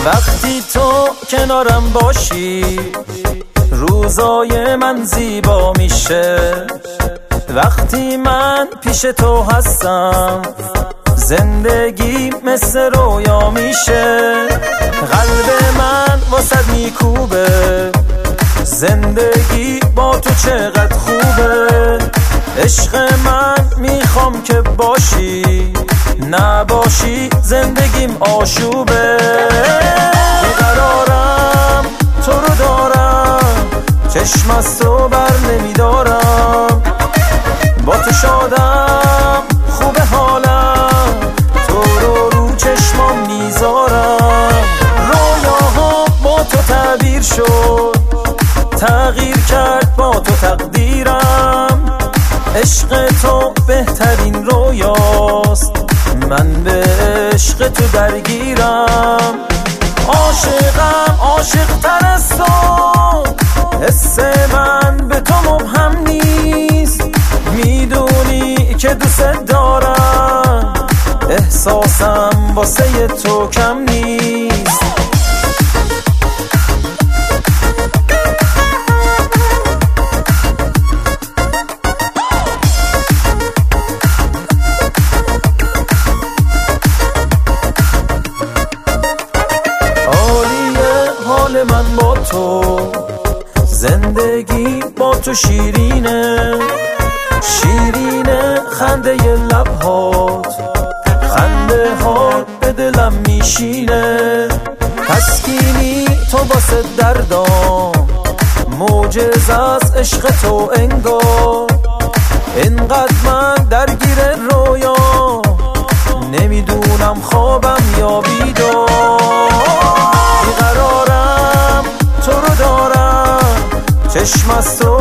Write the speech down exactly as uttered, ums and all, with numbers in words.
وقتی تو کنارم باشی روزای من زیبا میشه، وقتی من پیش تو هستم زندگی مثل رویا میشه. قلب من واسد میکوبه، زندگی با تو چقدر خوبه. عشق من میخوام که باشی، نباشی زندگیم آشوبه. بیقرارم تو رو دارم، چشم از تو بر نمیدارم. با تو شادم خوبه حالم، تو رو رو چشمام میذارم. رویاها با تو تعبیر شد، تغییر کرد با تو تقدیرم. عشق تو بهترین رویاست، من به عشق تو درگیرم. عاشقم عاشق تر از تو، حس من به تو مبهم نیست. میدونی که دوست دارم، احساسم واسه تو کم نیست. حال من با تو، زندگی با تو شیرینه، شیرینه خنده لبهات، خنده هات به دلم میشینه. تسکینی تو واسه دردام، معجزه از عشق تو انگار. انقدر من درگیر رویا، نمیدونم خوابم یا بیدار. بیقرارم تو رو دارم، چشم از تو